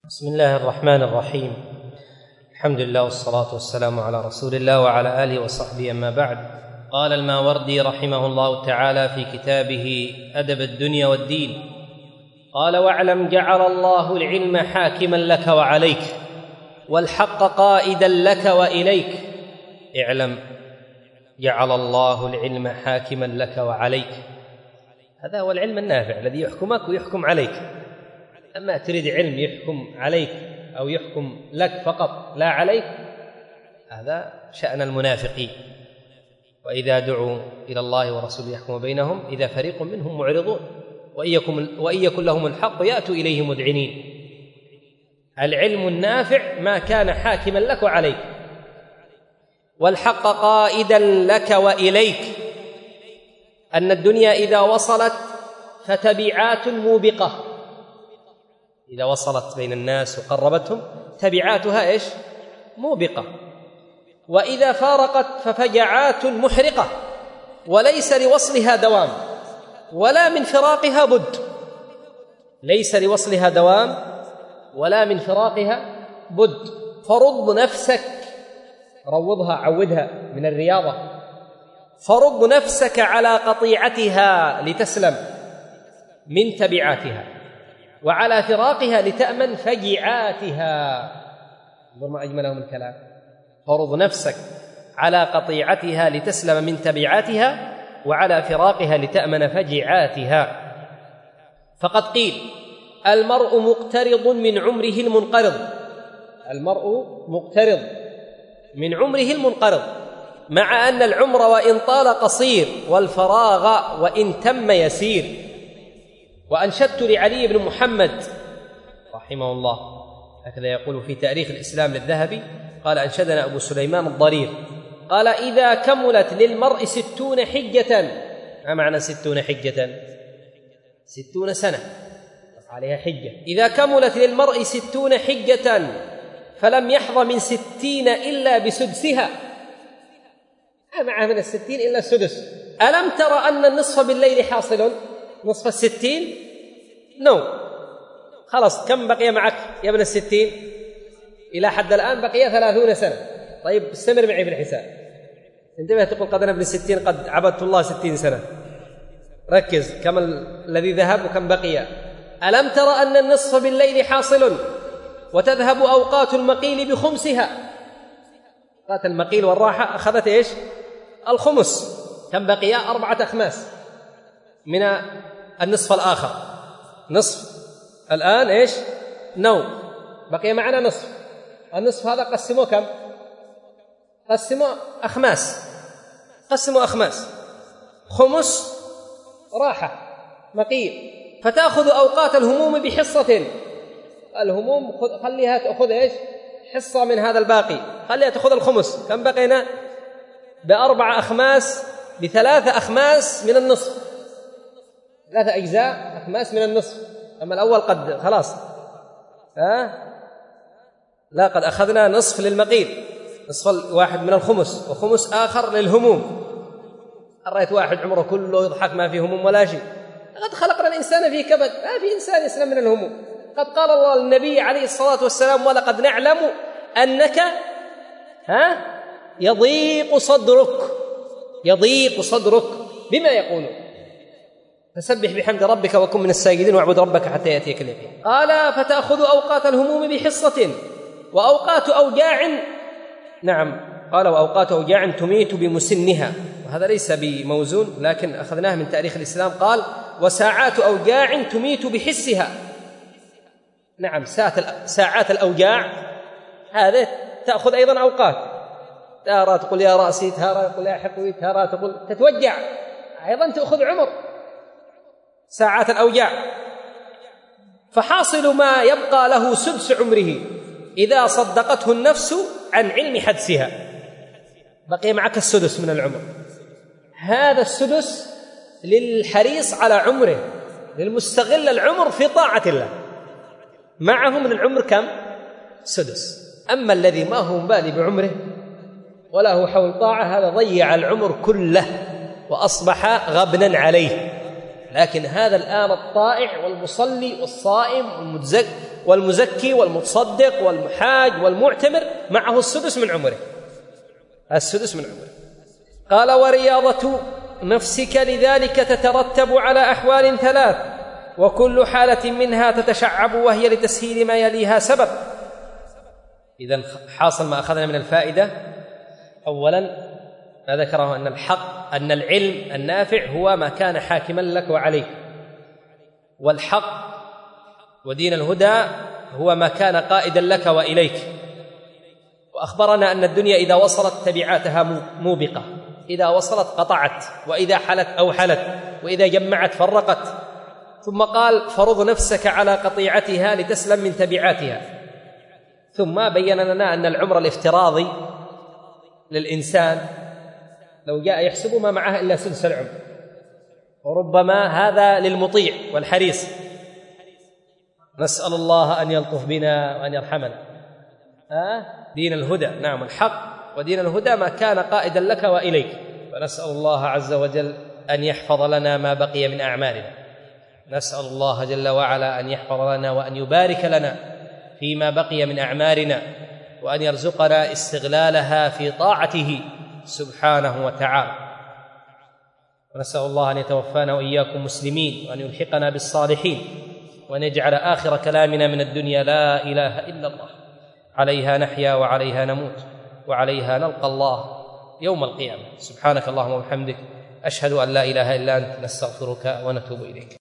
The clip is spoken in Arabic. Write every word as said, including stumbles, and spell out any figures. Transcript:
بسم الله الرحمن الرحيم. الحمد لله والصلاة والسلام على رسول الله وعلى آله وصحبه، أما بعد. قال الماوردي رحمه الله تعالى في كتابه أدب الدنيا والدين، قال: واعلم جعل الله العلم حاكما لك وعليك، والحق قائدا لك وإليك. اعلم جعل الله العلم حاكما لك وعليك، هذا هو العلم النافع الذي يحكمك ويحكم عليك. أما تريد علم يحكم عليك أو يحكم لك فقط لا عليك، هذا شأن المنافقين. وإذا دعوا إلى الله ورسوله يحكم بينهم إذا فريق منهم معرضون وإن يكن لهم الحق يأتوا إليه مذعنين. العلم النافع ما كان حاكما لك وعليك، والحق قائدا لك وإليك. أن الدنيا إذا وصلت فتبعات موبقة، إذا وصلت بين الناس وقربتهم تبعاتها إيش؟ موبقة. وإذا فارقت ففجعات محرقة، وليس لوصلها دوام ولا من فراقها بد. ليس لوصلها دوام ولا من فراقها بد. فرض نفسك، روضها عودها من الرياضة، فرض نفسك على قطيعتها لتسلم من تبعاتها، وعلى فراقها لتأمن فجعاتها. انظر ما أجمله من الكلام. فرض نفسك على قطيعتها لتسلم من تبعاتها، وعلى فراقها لتأمن فجعاتها. فقد قيل: المرء مقترض من عمره المنقرض. المرء مقترض من عمره المنقرض، مع أن العمر وإن طال قصير، والفراغ وإن تم يسير. وأنشدت لعلي بن محمد رحمه الله، هكذا يقول في تاريخ الإسلام للذهبي، قال: أنشدنا أبو سليمان الضرير، قال: إذا كملت للمرء ستون حجة. ما معنى ستون حجة؟ ستون سنة عليها حجة. إذا كملت للمرء ستون حجة فلم يحظ من ستين إلا بسدسها. ما معه من الستين إلا السدس. ألم ترى أن النصف بالليل حاصل؟ نصف الستين نو خلاص. كم بقي معك يا ابن الستين؟ إلى حد الآن بقي ثلاثون سنة. طيب استمر معي في الحساب، انتبه. تقول: قد أنا ابن الستين قد عبدت الله ستين سنة. ركز كم الذي ذهب وكم بقي. ألم ترى أن النصف بالليل حاصل وتذهب أوقات المقيل بخمسها. أوقات المقيل والراحة أخذت إيش؟ الخمس. كم بقي؟ أربعة أخماس من النصف الآخر. نصف الآن إيش؟ نوم. بقي معنا نصف. النصف هذا قسموه كم؟ قسموا أخماس. قسموا أخماس. خمس راحة مقيل. فتأخذ أوقات الهموم بحصة. الهموم خليها تأخذ إيش؟ حصة من هذا الباقي. خليها تأخذ الخمس. كم بقينا؟ بأربع أخماس، بثلاثة أخماس من النصف. ثلاثة أجزاء أخماس من النصف. أما الأول قد خلاص ها؟ لا، قد أخذنا نصف للمقيل، نصف واحد من الخمس، وخمس آخر للهموم. رأيت واحد عمره كله يضحك ما فيه هموم ولا شيء. قد خلقنا الإنسان في كبد، ما في إنسان يسلم من الهموم. قد قال الله للنبي عليه الصلاة والسلام: ولقد نعلم أنك ها يضيق صدرك يضيق صدرك بما يقولون، فسبح بحمد ربك وكن من الساجدين واعبد ربك حتى يأتيك اليقين. قال: فتأخذ أوقات الهموم بحصة، وأوقات أوجاع. نعم، قال: وأوقات أوجاع تميت بمسنها. وهذا ليس بموزون، لكن أخذناه من تاريخ الإسلام. قال: وساعات أوجاع تميت بحسها. نعم، ساعات الأوجاع هذا تأخذ أيضا أوقات. تارى تقول يا رأسي، تارى تقول يا حقوي، تارى تقول تتوجع، أيضا تأخذ عمر. ساعات الأوجاع. فحاصل ما يبقى له سدس عمره إذا صدقته النفس عن علم حدسها. بقي معك السدس من العمر. هذا السدس للحريص على عمره، للمستغل العمر في طاعة الله. معه من العمر كم؟ سدس. أما الذي ما هو مبالي بعمره ولا هو حول طاعة، هذا ضيع العمر كله وأصبح غبنا عليه. لكن هذا الآن الطائع والمصلي والصائم والمزكي والمتصدق والمحاج والمعتمر معه السدس من عمره، السدس من عمره. قال: ورياضة نفسك لذلك تترتب على أحوال ثلاث، وكل حالة منها تتشعب وهي لتسهيل ما يليها سبب. إذن حاصل ما أخذنا من الفائدة: أولا ما ذكره أن الحق أن العلم النافع هو ما كان حاكما لك وعليك، والحق ودين الهدى هو ما كان قائدا لك وإليك. وأخبرنا أن الدنيا إذا وصلت تبعاتها موبقة، إذا وصلت قطعت، وإذا حلت أوحلت، وإذا جمعت فرقت. ثم قال: فرض نفسك على قطيعتها لتسلم من تبعاتها. ثم بين لنا أن العمر الافتراضي للإنسان لو جاء يحسب ما معه إلا سدس العمر، وربما هذا للمطيع والحريص. نسأل الله أن يلطف بنا وأن يرحمنا. آه دين الهدى، نعم الحق ودين الهدى ما كان قائدا لك وإليك. ونسأل الله عز وجل أن يحفظ لنا ما بقي من أعمالنا. نسأل الله جل وعلا أن يحفظ لنا وأن يبارك لنا فيما بقي من أعمارنا، وأن يرزقنا استغلالها في طاعته سبحانه وتعالى. ونسأل الله أن يتوفانا وإياكم مسلمين، وأن يلحقنا بالصالحين، وأن يجعل آخر كلامنا من الدنيا لا إله إلا الله. عليها نحيا وعليها نموت وعليها نلقى الله يوم القيامة. سبحانك اللهم وبحمدك، أشهد أن لا إله إلا أنت، نستغفرك ونتوب إليك.